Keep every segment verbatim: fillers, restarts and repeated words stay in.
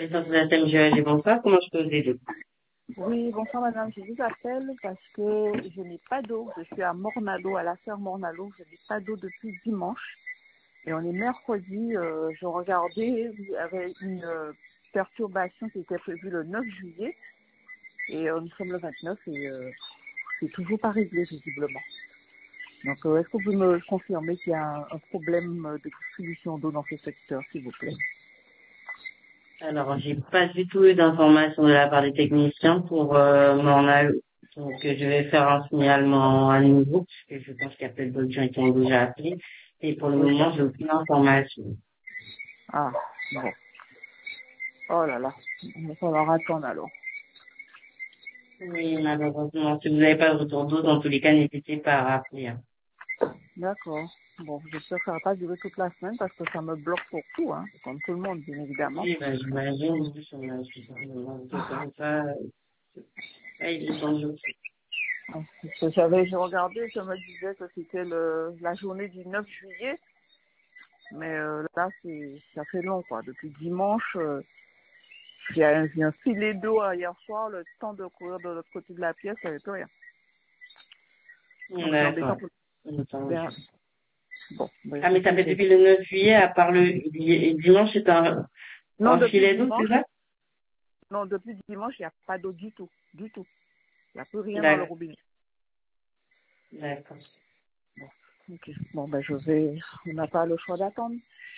licence de la S M G A G, bonsoir, comment je peux vous aider? Oui, bonsoir madame, je vous appelle parce que je n'ai pas d'eau. Je suis à Mornalo, à la serre Mornalo. Je n'ai pas d'eau depuis dimanche. Et on est mercredi. Euh, je regardais, il y avait une euh, perturbation qui était prévue le neuf juillet. Et euh, nous sommes le vingt-neuf et euh, c'est toujours pas réglé visiblement. Donc euh, est-ce que vous pouvez me confirmer qu'il y a un, un problème de distribution d'eau dans ce secteur, s'il vous plaît? Alors, j'ai pas du tout eu d'informations de la part des techniciens pour euh, Mornal. Donc, euh, je vais faire un signalement à nouveau, puisque je pense qu'il y a peut-être d'autres gens qui ont déjà appelé. Et pour le Oui. moment, j'ai aucune information. Ah, bon. Oh là là, il va falloir attendre alors. Oui, malheureusement, si vous n'avez pas de retour d'eau, dans tous les cas, n'hésitez pas à rappeler, hein. D'accord. Bon, j'espère que ça va pas durer toute la semaine parce que ça me bloque pour tout, hein, comme tout le monde, bien évidemment. Oui, bah, j'imagine, en plus, on a ce genre de comme ça, euh, c'est pas évident du tout. Parce que j'avais j'ai regardé, je me disais que c'était le la journée du neuf juillet, mais euh, là c'est ça fait long quoi. Depuis dimanche, euh, il y a un, il y a un filet d'eau euh, hier soir, le temps de courir de l'autre côté de la pièce, il n'y avait plus rien. Donc c'est embêtant D'accord. pour Entendu. bien. Bon, bah, Ah, mais ça écoutez, fait j'ai- depuis le neuf juillet, à part le di- dimanche, c'est un, non un depuis filet d'eau, c'est dimanche, ça? non depuis dimanche, il n'y a pas d'eau du tout, du tout. Il n'y a plus rien dans le D'ac- robinet. D'accord. Ok. Bon, ben, je vais, on n'a pas le choix d'attendre.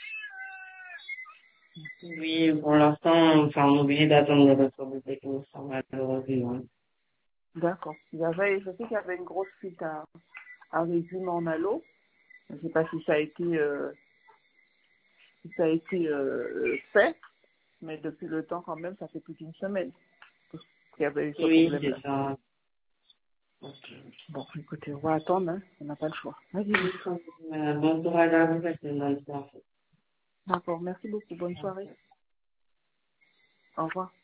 Oui, pour l'instant, enfin, on est obligé d'attendre le retour de technicien, malheureusement. D'accord. Il y avait, je sais qu'il y avait une grosse fuite à, à Régime en Allo. Je ne sais pas si ça a été, euh, si ça a été euh, fait, mais depuis le temps quand même, ça fait plus d'une semaine qu'il y avait eu ce Oui, problème-là. c'est ça. Ok. Bon, écoutez, on va attendre, hein. On n'a pas le choix. Vas-y. Euh, bon courage à vous, parce que c'est une bonne soirée. D'accord, merci beaucoup. Bonne soirée. Au revoir.